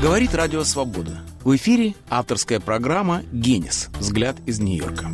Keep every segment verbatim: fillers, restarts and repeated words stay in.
Говорит Радио Свобода. В эфире авторская программа «Генис. Взгляд из Нью-Йорка».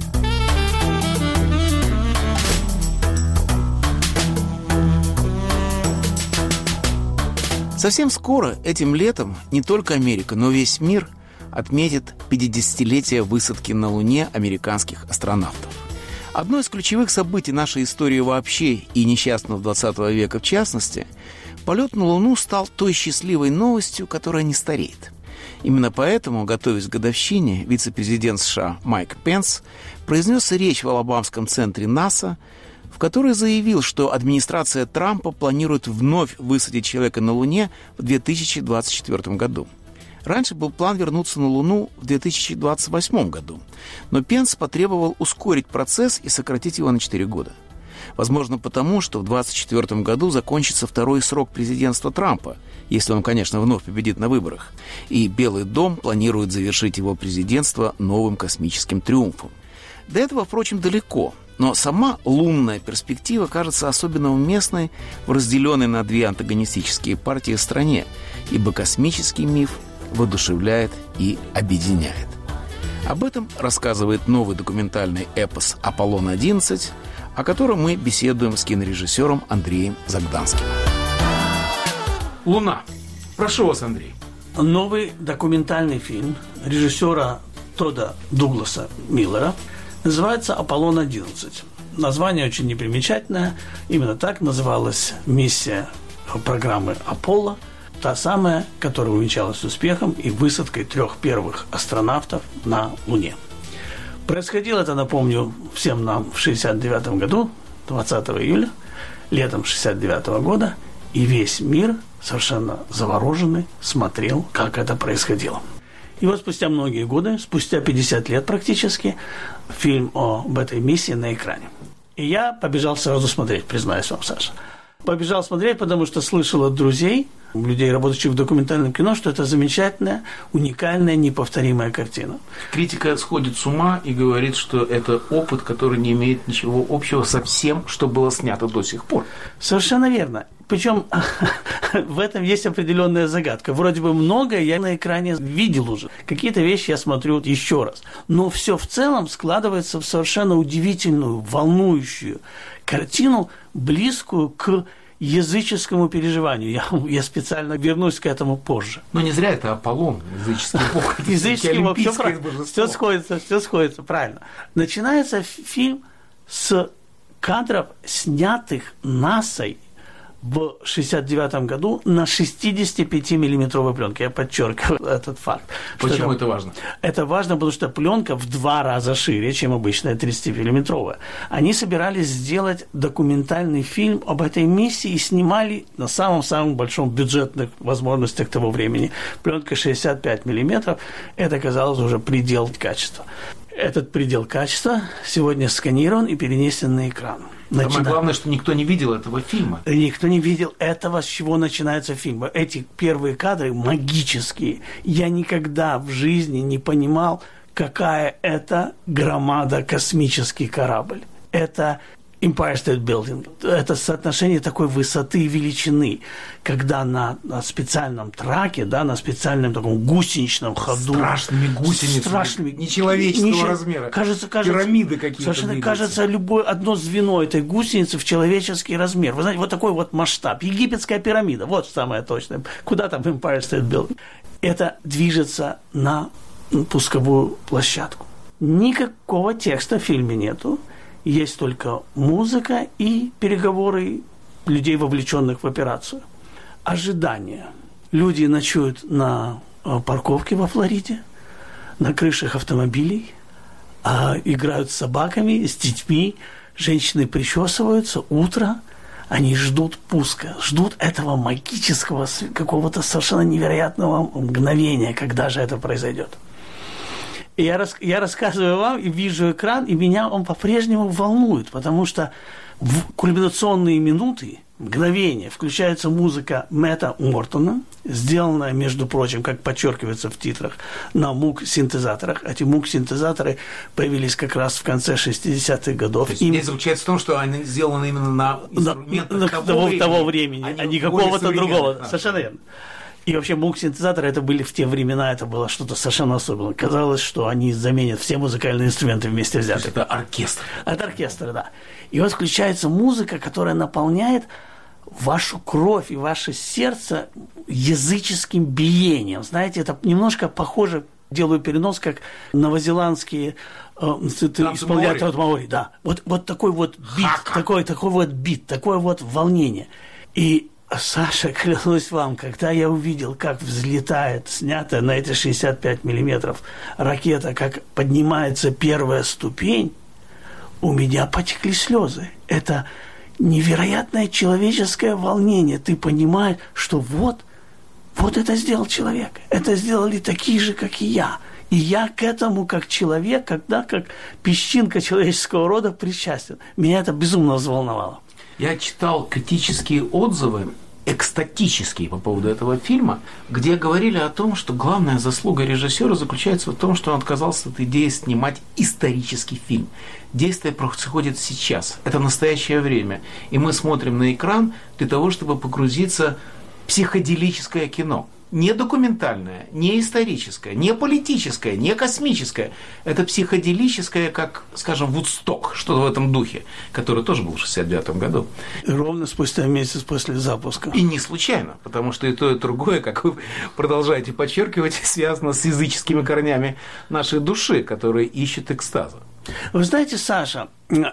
Совсем скоро, этим летом, не только Америка, но весь мир отметит пятидесятилетие высадки на Луне американских астронавтов. Одно из ключевых событий нашей истории вообще и несчастного двадцатого века в частности, полет на Луну стал той счастливой новостью, которая не стареет. Именно поэтому, готовясь к годовщине, вице-президент США Майк Пенс произнес речь в Алабамском центре НАСА, в которой заявил, что администрация Трампа планирует вновь высадить человека на Луне в две тысячи двадцать четвёртом году. Раньше был план вернуться на Луну в две тысячи двадцать восьмом году, но Пенс потребовал ускорить процесс и сократить его на четыре года. Возможно, потому, что в двадцать четвёртом году закончится второй срок президентства Трампа, если он, конечно, вновь победит на выборах, и Белый дом планирует завершить его президентство новым космическим триумфом. До этого, впрочем, далеко, но сама лунная перспектива кажется особенно уместной в разделенной на две антагонистические партии стране, ибо космический миф воодушевляет и объединяет. Об этом рассказывает новый документальный эпос «Аполлон одиннадцать», о котором мы беседуем с кинорежиссером Андреем Загданским. «Луна». Прошу вас, Андрей. Новый документальный фильм режиссера Тодда Дугласа Миллера называется «Аполлон одиннадцать». Название очень непримечательное. Именно так называлась миссия программы «Аполло», та самая, которая увенчалась успехом и высадкой трех первых астронавтов на Луне. Происходило это, напомню, всем нам в шестьдесят девятом году, двадцатого июля, летом шестьдесят девятого года, и весь мир, совершенно завороженный, смотрел, как это происходило. И вот спустя многие годы, спустя пятьдесят лет практически, фильм об этой миссии на экране. И я побежал сразу смотреть, признаюсь вам, Саша. Побежал смотреть, потому что слышал от друзей, людей, работающих в документальном кино, что это замечательная, уникальная, неповторимая картина. Критика сходит с ума и говорит, что это опыт, который не имеет ничего общего со всем, что было снято до сих пор. Совершенно верно. Причем в этом есть определенная загадка. Вроде бы многое я на экране видел уже. Какие-то вещи я смотрю еще раз. Но все в целом складывается в совершенно удивительную, волнующую картину, близкую к языческому переживанию. Я, я специально вернусь к этому позже. Но не зря это Аполлон, языческий бог. Языческий бог, все сходится, все сходится, правильно. Начинается фильм с кадров, снятых НАСА в шестьдесят девятом году на шестидесятипятимиллиметровой пленке. Я подчеркиваю этот факт. Почему это, это важно? Это важно, потому что пленка в два раза шире, чем обычная тридцатимиллиметровая. Они собирались сделать документальный фильм об этой миссии и снимали на самом-самом большом бюджетных возможностях того времени. Пленка шестьдесят пять миллиметров – это, казалось, уже предел качества. Этот предел качества сегодня сканирован и перенесен на экран. Начина... Самое главное, что никто не видел этого фильма. Никто не видел этого, с чего начинается фильм. Эти первые кадры магические. Я никогда в жизни не понимал, какая это громада космический корабль. Это Empire State Building. Это соотношение такой высоты и величины, когда на, на специальном траке, да, на специальном таком гусеничном ходу. Страшными гусеницами. Страшными, нечеловеческого нече... размера. Кажется, кажется, пирамиды какие-то. Совершенно двигаются. Кажется, любое одно звено этой гусеницы в человеческий размер. Вы знаете, вот такой вот масштаб. Египетская пирамида. Вот самое точное. Куда там Empire State Building? Это движется на пусковую площадку. Никакого текста в фильме нету. Есть только музыка и переговоры людей, вовлеченных в операцию. Ожидание. Люди ночуют на парковке во Флориде, на крышах автомобилей, играют с собаками, с детьми, женщины причесываются, утро, они ждут пуска, ждут этого магического, какого-то совершенно невероятного мгновения, когда же это произойдет. И я, рас, я рассказываю вам и вижу экран, и меня он по-прежнему волнует, потому что в кульминационные минуты, мгновения, включается музыка Мэтта Мортона, сделанная, между прочим, как подчеркивается в титрах, на мук-синтезаторах. Эти мук-синтезаторы появились как раз в конце шестидесятых годов. То есть, здесь заключается в том, что они сделаны именно на инструментах на, того, того, времени, того времени, а не какого-то другого. А, Совершенно верно. И вообще звук-синтезаторы это были в те времена, это было что-то совершенно особенное. Казалось, что они заменят все музыкальные инструменты вместе взятые. Это оркестр. Это оркестр, да. И вот включается музыка, которая наполняет вашу кровь и ваше сердце языческим биением. Знаете, это немножко похоже, делаю перенос, как новозеландские э, исполняют от маори. Да. Вот, вот такой вот бит, такой, такой вот бит, такое вот волнение. И Саша, клянусь вам, когда я увидел, как взлетает, снятая на эти шестьдесят пять миллиметров ракета, как поднимается первая ступень, у меня потекли слезы. Это невероятное человеческое волнение. Ты понимаешь, что вот, вот это сделал человек. Это сделали такие же, как и я. И я к этому, как человек, когда как песчинка человеческого рода причастен. Меня это безумно взволновало. Я читал критические отзывы, экстатические по поводу этого фильма, где говорили о том, что главная заслуга режиссера заключается в том, что он отказался от идеи снимать исторический фильм. Действие происходит сейчас, это настоящее время, и мы смотрим на экран для того, чтобы погрузиться в психоделическое кино. Не документальное, не историческое, не политическое, не космическое. Это психоделическое, как, скажем, Вудсток, что-то в этом духе, который тоже был в шестьдесят девятом году. Ровно спустя месяц после запуска. И не случайно, потому что и то, и другое, как вы продолжаете подчеркивать, связано с языческими корнями нашей души, которые ищут экстаза. Вы знаете, Саша,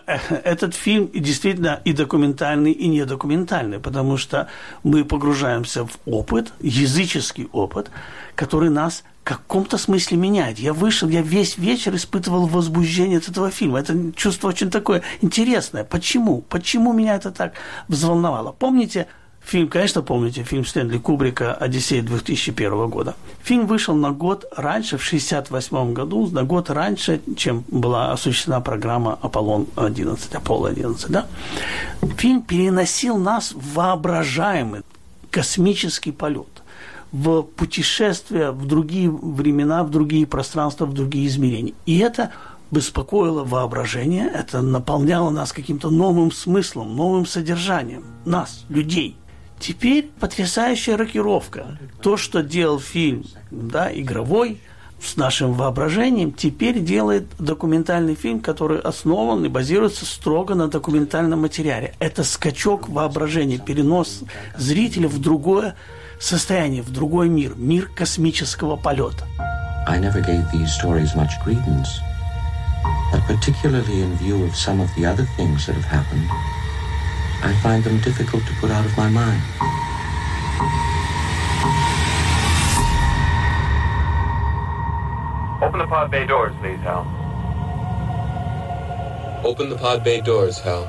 этот фильм действительно и документальный, и недокументальный, потому что мы погружаемся в опыт, языческий опыт, который нас в каком-то смысле меняет. Я вышел, я весь вечер испытывал возбуждение от этого фильма. Это чувство очень такое интересное. Почему? Почему меня это так взволновало? Помните фильм, конечно, помните, фильм Стэнли Кубрика «Одиссея» две тысячи первого года. Фильм вышел на год раньше, в шестьдесят восьмом году, на год раньше, чем была осуществлена программа «Аполлон одиннадцать», «Аполло одиннадцать», да? Фильм переносил нас в воображаемый космический полет, в путешествие в другие времена, в другие пространства, в другие измерения. И это беспокоило воображение, это наполняло нас каким-то новым смыслом, новым содержанием, нас, людей. Теперь потрясающая рокировка. То, что делал фильм, да, игровой, с нашим воображением, теперь делает документальный фильм, который основан и базируется строго на документальном материале. Это скачок воображения, перенос зрителя в другое состояние, в другой мир, мир космического полета. I never gave these stories much credence, but particularly in view of some of the other things that have happened, I find them difficult to put out of my mind. Open the pod bay doors, please, Hal. Open the pod bay doors, Hal.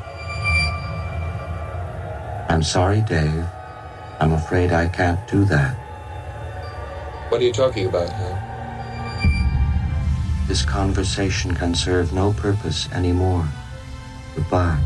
I'm sorry, Dave. I'm afraid I can't do that. What are you talking about, Hal? This conversation can serve no purpose anymore. Goodbye.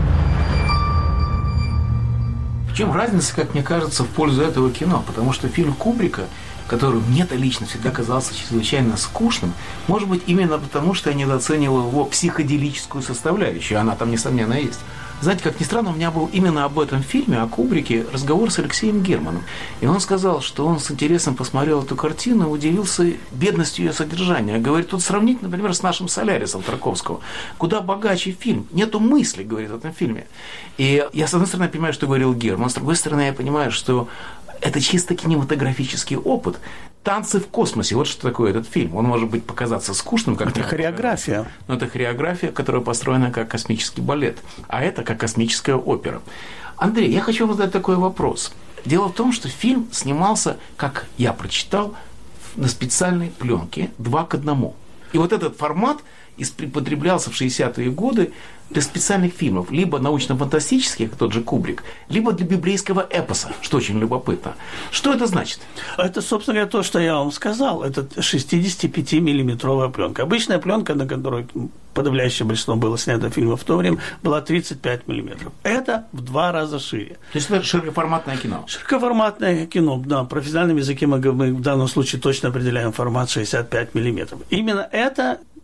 В чем разница, как мне кажется, в пользу этого кино? Потому что фильм Кубрика, который мне-то лично всегда казался чрезвычайно скучным, может быть, именно потому, что я недооценивал его психоделическую составляющую, она там, несомненно, есть. Знаете, как ни странно, у меня был именно об этом фильме, о Кубрике, разговор с Алексеем Германом. И он сказал, что он с интересом посмотрел эту картину и удивился бедностью ее содержания. Говорит, тут сравнить, например, с нашим «Солярисом» Тарковского. Куда богаче фильм. Нету мысли, говорит, в этом фильме. И я, с одной стороны, понимаю, что говорил Герман, с другой стороны, я понимаю, что это чисто кинематографический опыт. «Танцы в космосе». Вот что такое этот фильм. Он может быть показаться скучным, как это хореография. Но это хореография, которая построена как космический балет. А это как космическая опера. Андрей, я хочу вам задать такой вопрос. Дело в том, что фильм снимался, как я прочитал, на специальной пленке два к одному. И вот этот формат употреблялся в шестидесятые годы для специальных фильмов, либо научно-фантастических, как тот же Кубрик, либо для библейского эпоса, что очень любопытно. Что это значит? Это, собственно говоря, то, что я вам сказал. Это шестидесятипятимиллиметровая пленка. Обычная пленка, на которой подавляющее большинство было снято фильмов в то время, была тридцать пять миллиметров. Это в два раза шире. То есть это широкоформатное кино? Широкоформатное кино, да. В профессиональном языке мы, мы в данном случае точно определяем формат шестьдесят пять миллиметров. Именно это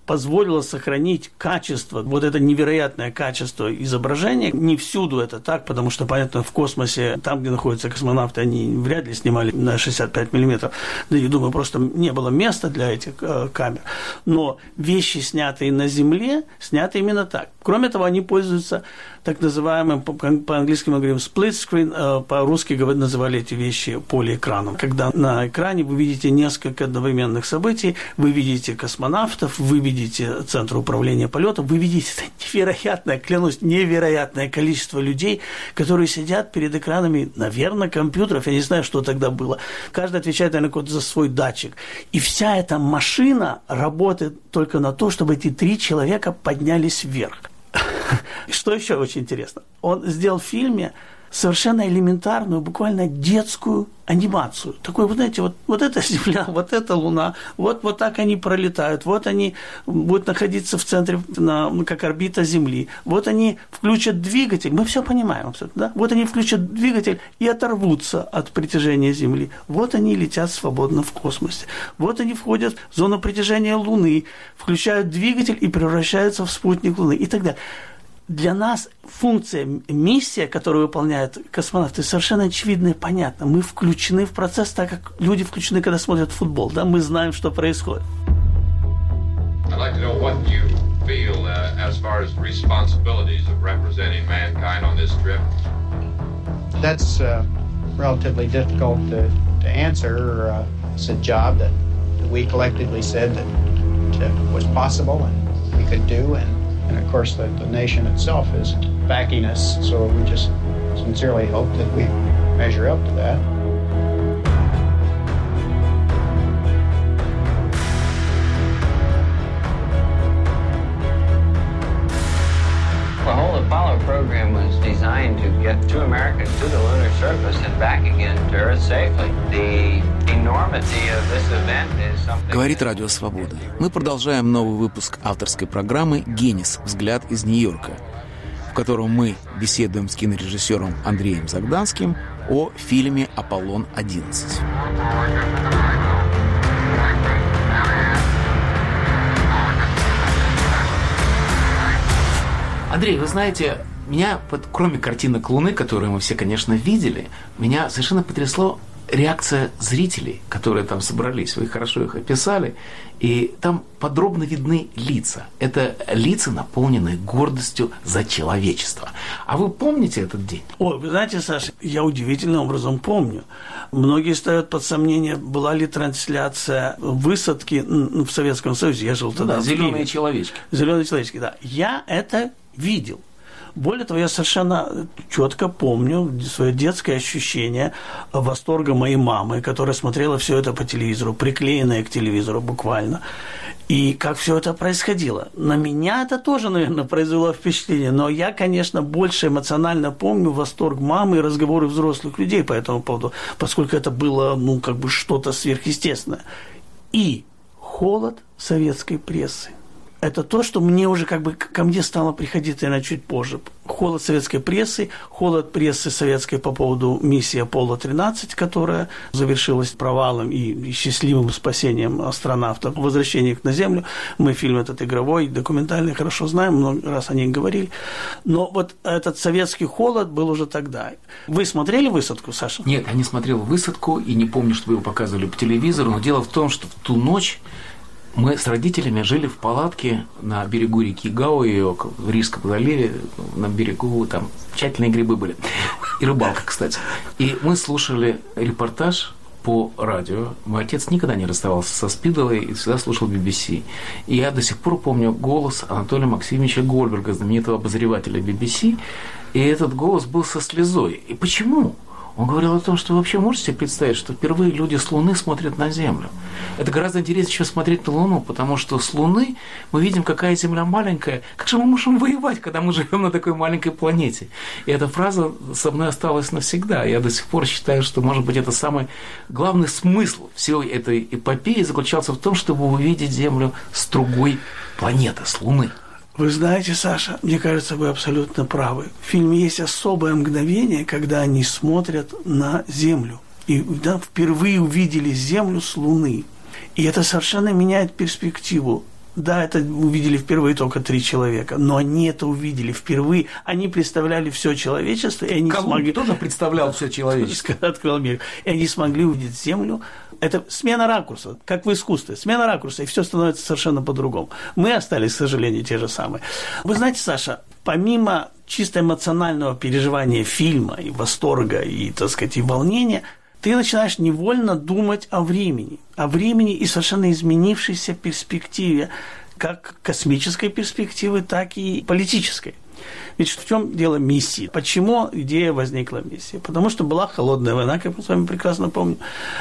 позволило сохранить качество, вот это невероятное качество изображения. Не всюду это так, потому что, понятно, в космосе, там, где находятся космонавты, они вряд ли снимали на шестьдесят пять миллиметров. Да, я думаю, просто не было места для этих э, камер. Но вещи, снятые на Земле, сняты именно так. Кроме того, они пользуются так называемым, по-английски мы говорим split screen, э, по-русски называли эти вещи полиэкраном. Когда на экране вы видите несколько одновременных событий, вы видите космонавтов, вы видите центр управления полетом, вы видите это невероятное, клянусь, невероятное количество людей, которые сидят перед экранами, наверное, компьютеров, я не знаю, что тогда было. Каждый отвечает, наверное, за свой датчик. И вся эта машина работает только на то, чтобы эти три человека поднялись вверх. Что еще очень интересно? Он сделал в фильме совершенно элементарную, буквально детскую анимацию. Такой, вот знаете, вот, вот эта Земля, вот эта Луна, вот, вот так они пролетают, вот они будут находиться в центре, на, как орбита Земли, вот они включат двигатель, мы все понимаем абсолютно, да? Вот они включат двигатель и оторвутся от притяжения Земли, вот они летят свободно в космосе, вот они входят в зону притяжения Луны, включают двигатель и превращаются в спутник Луны и так далее. Для нас функция, миссия, которую выполняют космонавты, совершенно очевидна и понятна. Мы включены в процесс, так как люди включены, когда смотрят футбол. Да? Мы знаем, что происходит. I'd like to know what you feel uh, as far as responsibilities of representing mankind on this trip. That's uh, relatively difficult to, to answer. Uh, it's a job that we collectively said that uh, was possible and we could do, and And, of course, the, the nation itself is backing us, so we just sincerely hope that we measure up to that. The whole Apollo program was designed to get two Americans to the lunar surface and back again to Earth safely. The enormity of this event is something... Говорит Радио Свобода. Мы продолжаем новый выпуск авторской программы «Генис. Взгляд из Нью-Йорка», в котором мы беседуем с кинорежиссером Андреем Загданским о фильме «Аполлон одиннадцать». Андрей, вы знаете, меня, кроме картинок Луны, которые мы все, конечно, видели, меня совершенно потрясло реакция зрителей, которые там собрались. Вы хорошо их описали, и там подробно видны лица. Это лица, наполненные гордостью за человечество. А вы помните этот день? Ой, вы знаете, Саша, я удивительным образом помню. Многие ставят под сомнение, была ли трансляция высадки в Советском Союзе. Я жил тогда. Да, зеленые человечки. Зеленые человечки, да. Я это видел. Более того, я совершенно четко помню свое детское ощущение восторга моей мамы, которая смотрела все это по телевизору, приклеенное к телевизору буквально. И как все это происходило. На меня это тоже, наверное, произвело впечатление, но я, конечно, больше эмоционально помню восторг мамы и разговоры взрослых людей по этому поводу, поскольку это было, ну, как бы что-то сверхъестественное. И холод советской прессы. Это то, что мне уже как бы ко мне стало приходить, наверное, чуть позже. Холод советской прессы, холод прессы советской по поводу миссии Аполло тринадцать, которая завершилась провалом и счастливым спасением астронавтов, возвращением их на Землю. Мы фильм этот игровой, документальный, хорошо знаем, много раз о ней говорили. Но вот этот советский холод был уже тогда. Вы смотрели высадку, Саша? Нет, я не смотрел высадку и не помню, что вы его показывали по телевизору, но дело в том, что в ту ночь мы с родителями жили в палатке на берегу реки Гауи, в Рижском заливе, на берегу, там тщательные грибы были, и рыбалка, кстати. И мы слушали репортаж по радио. Мой отец никогда не расставался со Спидовой и всегда слушал би би си. И я до сих пор помню голос Анатолия Максимовича Гольберга, знаменитого обозревателя би би си, и этот голос был со слезой. И почему? Он говорил о том, что вы вообще можете себе представить, что впервые люди с Луны смотрят на Землю. Это гораздо интереснее, чем смотреть на Луну, потому что с Луны мы видим, какая Земля маленькая. Как же мы можем воевать, когда мы живем на такой маленькой планете? И эта фраза со мной осталась навсегда. Я до сих пор считаю, что, может быть, это самый главный смысл всей этой эпопеи заключался в том, чтобы увидеть Землю с другой планеты, с Луны. Вы знаете, Саша, мне кажется, вы абсолютно правы. В фильме есть особое мгновение, когда они смотрят на Землю. И да, впервые увидели Землю с Луны. И это совершенно меняет перспективу Да, это увидели впервые только три человека, но они это увидели впервые. Они представляли все человечество, и они Колумб смогли... тоже представлял все человечество. Открыл Америку. И они смогли увидеть Землю. Это смена ракурса, как в искусстве. Смена ракурса, и все становится совершенно по-другому. Мы остались, к сожалению, те же самые. Вы знаете, Саша, помимо чисто эмоционального переживания фильма, и восторга, и, так сказать, и волнения, ты начинаешь невольно думать о времени. О времени и совершенно изменившейся перспективе, как космической перспективы, так и политической. Ведь в чем дело миссии? Почему идея возникла миссии? Потому что была холодная война, как мы с вами прекрасно помним,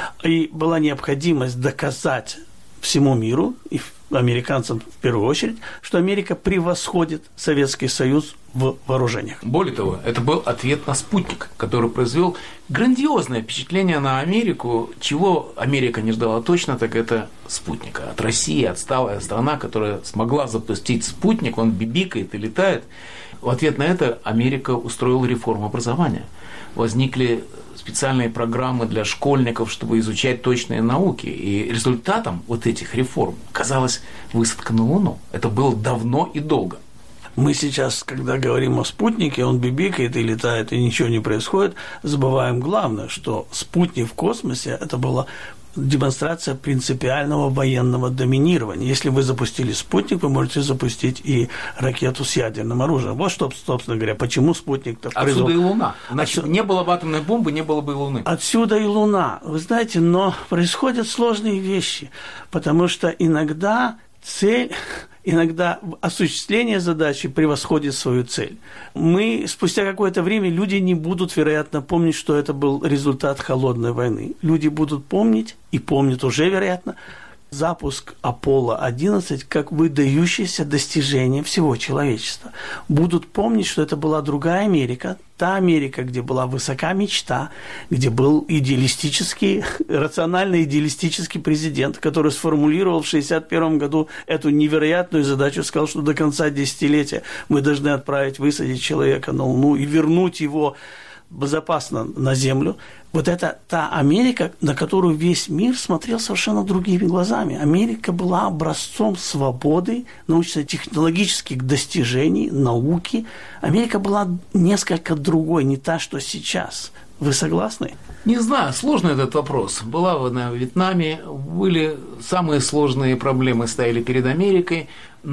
и была необходимость доказать всему миру, и американцам в первую очередь, что Америка превосходит Советский Союз в вооружениях. Более того, это был ответ на «Спутник», который произвел грандиозное впечатление на Америку. Чего Америка не ждала точно, так это спутника. От России отсталая страна, которая смогла запустить спутник, он бибикает и летает. В ответ на это Америка устроила реформу образования. Возникли специальные программы для школьников, чтобы изучать точные науки. И результатом вот этих реформ оказалась высадка на Луну. Это было давно и долго. Мы сейчас, когда говорим о спутнике, он бибикает и летает, и ничего не происходит, забываем главное, что спутник в космосе – это была демонстрация принципиального военного доминирования. Если вы запустили спутник, вы можете запустить и ракету с ядерным оружием. Вот что, собственно говоря, почему спутник-то произвел... Отсюда и Луна. Значит, Отсюда... не было бы атомной бомбы, не было бы и Луны. Отсюда и Луна. Вы знаете, но происходят сложные вещи, потому что иногда цель... Иногда осуществление задачи превосходит свою цель. Мы, спустя какое-то время, люди не будут, вероятно, помнить, что это был результат холодной войны. Люди будут помнить, и помнят уже, вероятно, запуск Аполло одиннадцать как выдающееся достижение всего человечества. Будут помнить, что это была другая Америка, та Америка, где была высока мечта, где был идеалистический, рационально-идеалистический президент, который сформулировал в шестьдесят первом году эту невероятную задачу, сказал, что до конца десятилетия мы должны отправить, высадить человека на Луну и вернуть его безопасно на Землю. Вот это та Америка, на которую весь мир смотрел совершенно другими глазами. Америка была образцом свободы, научно-технологических достижений, науки. Америка была несколько другой, не та, что сейчас. Вы согласны? Не знаю, сложный этот вопрос. Была война в Вьетнаме, были самые сложные проблемы стояли перед Америкой,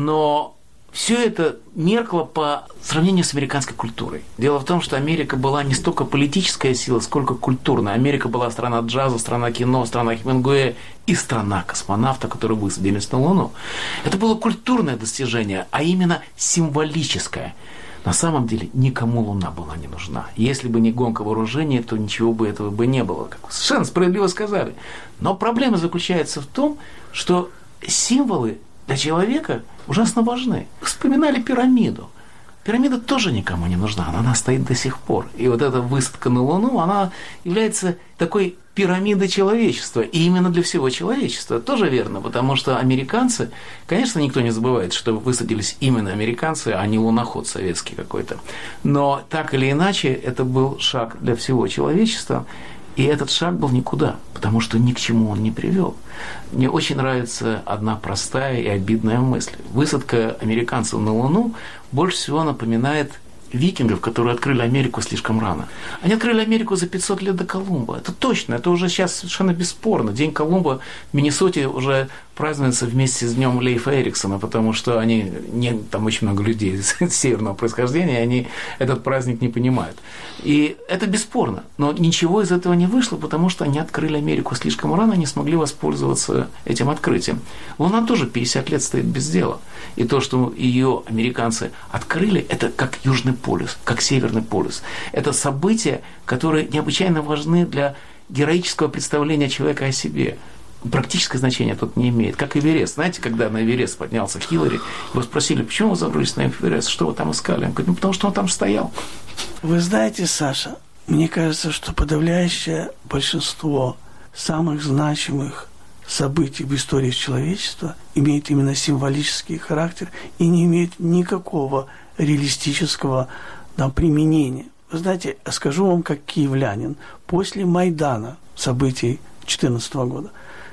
но все это меркло по сравнению с американской культурой. Дело в том, что Америка была не столько политическая сила, сколько культурная. Америка была страна джаза, страна кино, страна Хемингуэя и страна космонавта, которые высадились на Луну. Это было культурное достижение, а именно символическое. На самом деле никому Луна была не нужна. Если бы не гонка вооружений, то ничего бы этого бы не было. Как вы совершенно справедливо сказали. Но проблема заключается в том, что символы для человека ужасно важны. Вспоминали пирамиду. Пирамида тоже никому не нужна, она, она стоит до сих пор. И вот эта высадка на Луну, она является такой пирамидой человечества. И именно для всего человечества. Тоже верно, потому что американцы, конечно, никто не забывает, что высадились именно американцы, а не луноход советский какой-то. Но так или иначе, это был шаг для всего человечества. И этот шаг был никуда, потому что ни к чему он не привел. Мне очень нравится одна простая и обидная мысль. Высадка американцев на Луну больше всего напоминает викингов, которые открыли Америку слишком рано. Они открыли Америку за пятьсот лет до Колумба. Это точно, это уже сейчас совершенно бесспорно. День Колумба в Миннесоте уже празднуется вместе с днем Лейфа Эриксона, потому что они, не, там очень много людей северного происхождения, и они этот праздник не понимают. И это бесспорно. Но ничего из этого не вышло, потому что они открыли Америку слишком рано, не смогли воспользоваться этим открытием. Луна тоже пятьдесят лет стоит без дела. И то, что ее американцы открыли, это как Южный полюс, как Северный полюс. Это события, которые необычайно важны для героического представления человека о себе. Практическое значение тут не имеет. Как Эверест. Знаете, когда на Эверест поднялся Хиллари, его спросили, почему вы забрались на Эверест, что вы там искали? Он говорит, ну, потому что он там стоял. Вы знаете, Саша, мне кажется, что подавляющее большинство самых значимых событий в истории человечества имеет именно символический характер и не имеет никакого реалистического да, применения. Вы знаете, скажу вам как киевлянин, после Майдана, событий две тысячи четырнадцатого года,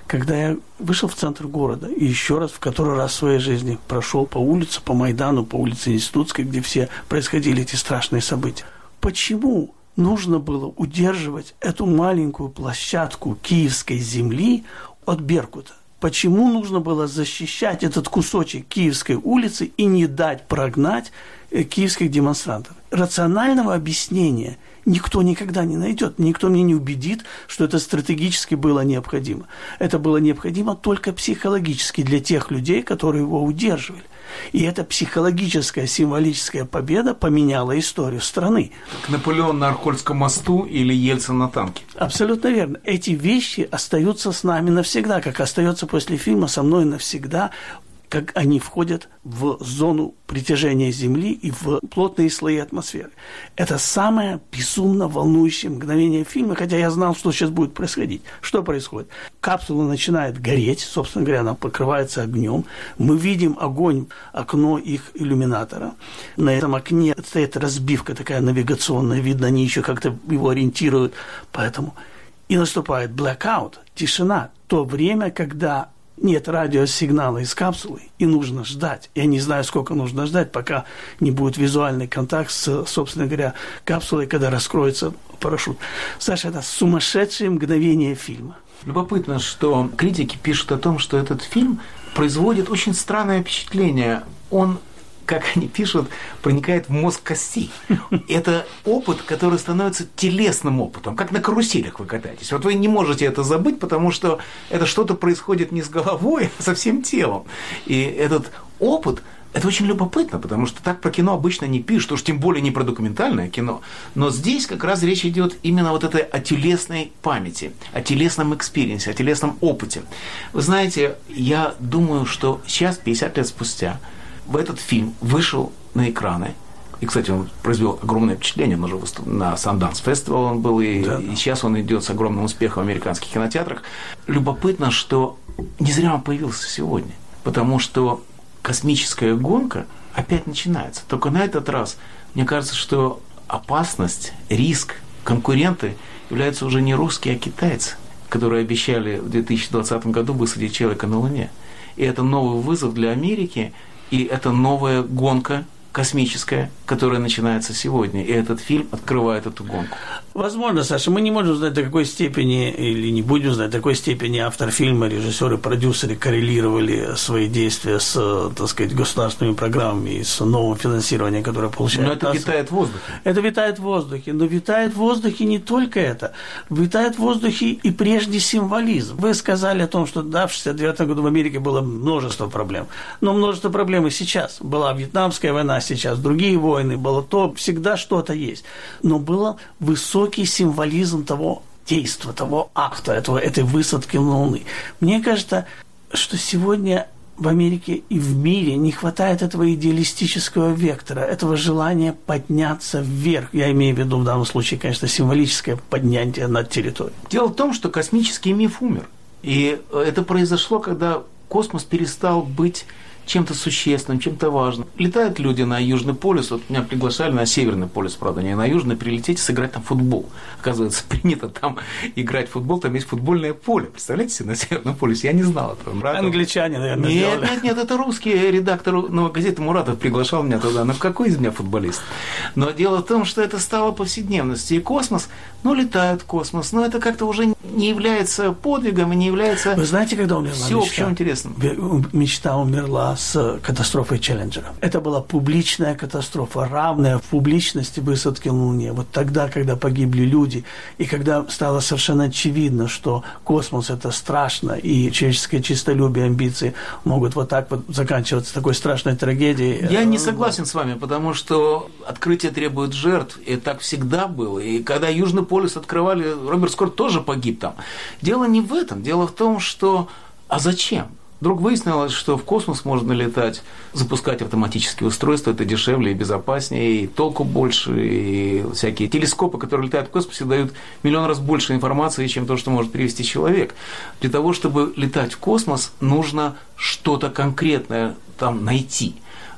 Когда я вышел в центр города и еще раз, в который раз в своей жизни прошел по улице, по Майдану, по улице Институтской, где все происходили эти страшные события. Почему нужно было удерживать эту маленькую площадку киевской земли от Беркута? Почему нужно было защищать этот кусочек Киевской улицы и не дать прогнать киевских демонстрантов? Рационального объяснения никто никогда не найдет. Никто мне не убедит, что это стратегически было необходимо. Это было необходимо только психологически для тех людей, которые его удерживали. И эта психологическая, символическая победа поменяла историю страны. Как Наполеон на Архольском мосту или Ельцин на танке. Абсолютно верно. Эти вещи остаются с нами навсегда, как остается после фильма «Со мной навсегда», как они входят в зону притяжения Земли и в плотные слои атмосферы. Это самое безумно волнующее мгновение фильма, хотя я знал, что сейчас будет происходить. Что происходит? Капсула начинает гореть, собственно говоря, она покрывается огнем. Мы видим огонь, окно их иллюминатора. На этом окне стоит разбивка такая навигационная, видно, они еще как-то его ориентируют. Поэтому и наступает blackout, тишина, то время, когда нет радиосигнала из капсулы, и нужно ждать. Я не знаю, сколько нужно ждать, пока не будет визуальный контакт с, собственно говоря, капсулой, когда раскроется парашют. Саша, это сумасшедшее мгновение фильма. Любопытно, что критики пишут о том, что этот фильм производит очень странное впечатление. Он, как они пишут, проникает в мозг костей. Это опыт, который становится телесным опытом, как на каруселях вы катаетесь. Вот вы не можете это забыть, потому что это что-то происходит не с головой, а со всем телом. И этот опыт, это очень любопытно, потому что так про кино обычно не пишут, уж тем более не про документальное кино. Но здесь как раз речь идет именно вот этой о телесной памяти, о телесном экспириенсе, о телесном опыте. Вы знаете, я думаю, что сейчас, пятьдесят лет спустя, в этот фильм вышел на экраны. И, кстати, он произвел огромное впечатление. Он уже выступ... на Sundance Festival он был, и, да. и сейчас он идет с огромным успехом в американских кинотеатрах. Любопытно, что не зря он появился сегодня, потому что космическая гонка опять начинается. Только на этот раз, мне кажется, что опасность, риск, конкуренты являются уже не русские, а китайцы, которые обещали в две тысячи двадцатом году высадить человека на Луне. И это новый вызов для Америки. И это новая гонка космическая, которая начинается сегодня. И этот фильм открывает эту гонку. Возможно, Саша, мы не можем знать, до какой степени, или не будем знать, до какой степени автор фильма, режиссеры, продюсеры коррелировали свои действия с, так сказать, государственными программами и с новым финансированием, которое получает. Но это НАСА. Витает в воздухе. Это витает в воздухе. Но витает в воздухе не только это. Витает в воздухе и прежде символизм. Вы сказали о том, что да, в шестьдесят девятом году в Америке было множество проблем. Но множество проблем и сейчас. Была Вьетнамская война, сейчас другие войны, было то, всегда что-то есть. Но был высокий символизм того действия, того акта, этого, этой высадки на Луны. Мне кажется, что сегодня в Америке и в мире не хватает этого идеалистического вектора, этого желания подняться вверх. Я имею в виду в данном случае, конечно, символическое поднятие над территорией. Дело в том, что космический миф умер. И это произошло, когда космос перестал быть чем-то существенным, чем-то важным. Летают люди на Южный полюс, вот меня приглашали на Северный полюс, правда, не на Южный, прилететь и сыграть там футбол. Оказывается, принято там играть в футбол, там есть футбольное поле. Представляете себе, на Северном полюсе? Я не знал этого. Англичане, наверное, Нет, сделали. нет, нет, это русский редактор «Новой газеты» Муратов приглашал меня туда. Ну, какой из меня футболист? Но дело в том, что это стало повседневностью. И космос, ну, летают в космос, но это как-то уже не является подвигом и не является... Вы знаете, когда умерла мечта? Всеобщим интересным. Мечта умерла с катастрофой Челленджера. Это была публичная катастрофа, равная в публичности высадки на Луне. Вот тогда, когда погибли люди, и когда стало совершенно очевидно, что космос – это страшно, и человеческое честолюбие, амбиции могут вот так вот заканчиваться такой страшной трагедией. Я не согласен с вами, потому что открытие требует жертв, и так всегда было. И когда Южный полюс открывали, Роберт Скотт тоже погиб там. Дело не в этом. Дело в том, что... А зачем? Вдруг выяснилось, что в космос можно летать, запускать автоматические устройства, это дешевле и безопаснее, и толку больше, и всякие телескопы, которые летают в космосе, дают миллион раз больше информации, чем то, что может перевести человек. Для того, чтобы летать в космос, нужно что-то конкретное там найти.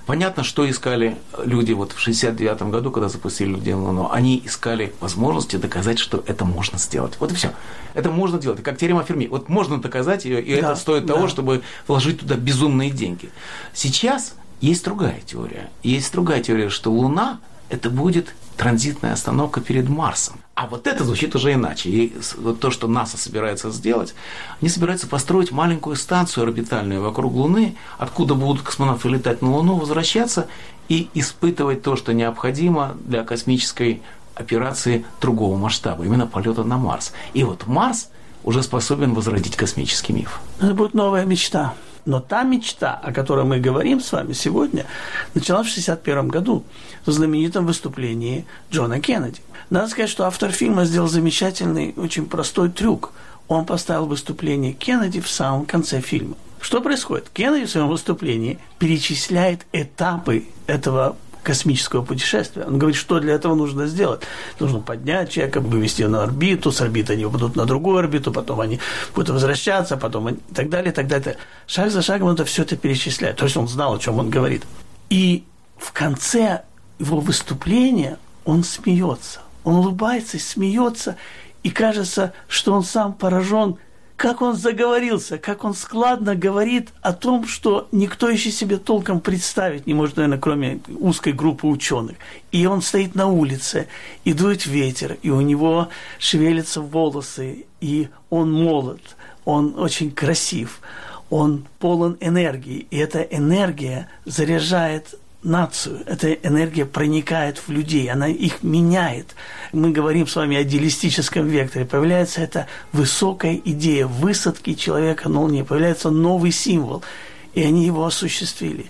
Понятно, что искали люди вот в шестьдесят девятом году, когда запустили людей на Луну. Они искали возможности доказать, что это можно сделать. Вот и все. Это можно делать. Как теорема Ферми. Вот можно доказать ее, и да, это стоит да. того, чтобы вложить туда безумные деньги. Сейчас есть другая теория. Есть другая теория, что Луна – это будет транзитная остановка перед Марсом. А вот это звучит уже иначе. И вот то, что НАСА собирается сделать, они собираются построить маленькую станцию орбитальную вокруг Луны, откуда будут космонавты летать на Луну, возвращаться и испытывать то, что необходимо для космической операции другого масштаба, именно полета на Марс. И вот Марс уже способен возродить космический миф. Это будет новая мечта. Но та мечта, о которой мы говорим с вами сегодня, началась в шестьдесят первом году в знаменитом выступлении Джона Кеннеди. Надо сказать, что автор фильма сделал замечательный, очень простой трюк. Он поставил выступление Кеннеди в самом конце фильма. Что происходит? Кеннеди в своем выступлении перечисляет этапы этого космического путешествия. Он говорит, что для этого нужно сделать. Нужно поднять человека, вывести его на орбиту, с орбиты они попадут на другую орбиту, потом они будут возвращаться, потом они... и так далее, и так далее. Шаг за шагом он это все это перечисляет. То есть он знал, о чем он говорит. И в конце его выступления он смеется. Он улыбается и смеется, и кажется, что он сам поражен, как он заговорился, как он складно говорит о том, что никто еще себе толком представить не может, наверное, кроме узкой группы ученых. И он стоит на улице, и дует ветер, и у него шевелятся волосы, и он молод, он очень красив, он полон энергии, и эта энергия заряжает нацию, эта энергия проникает в людей, она их меняет. Мы говорим с вами о идеалистическом векторе. Появляется эта высокая идея высадки человека на Луне, появляется новый символ, и они его осуществили.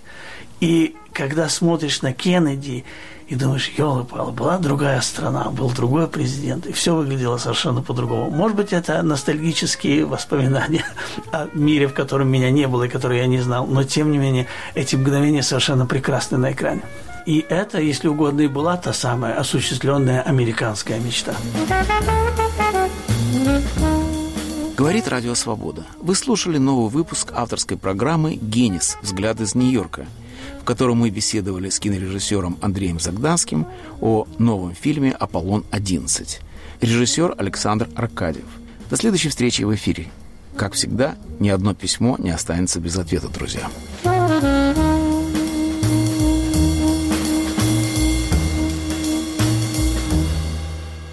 И когда смотришь на Кеннеди и думаешь, ёлы-палы, была другая страна, был другой президент, и все выглядело совершенно по-другому. Может быть, это ностальгические воспоминания о мире, в котором меня не было и который я не знал, но, тем не менее, эти мгновения совершенно прекрасны на экране. И это, если угодно, и была та самая осуществленная американская мечта. Говорит Радио Свобода. Вы слушали новый выпуск авторской программы «Генис. Взгляд из Нью-Йорка», в котором мы беседовали с кинорежиссером Андреем Загданским о новом фильме «Аполлон одиннадцать». Режиссер Александр Аркадьев. До следующей встречи в эфире. Как всегда, ни одно письмо не останется без ответа, друзья.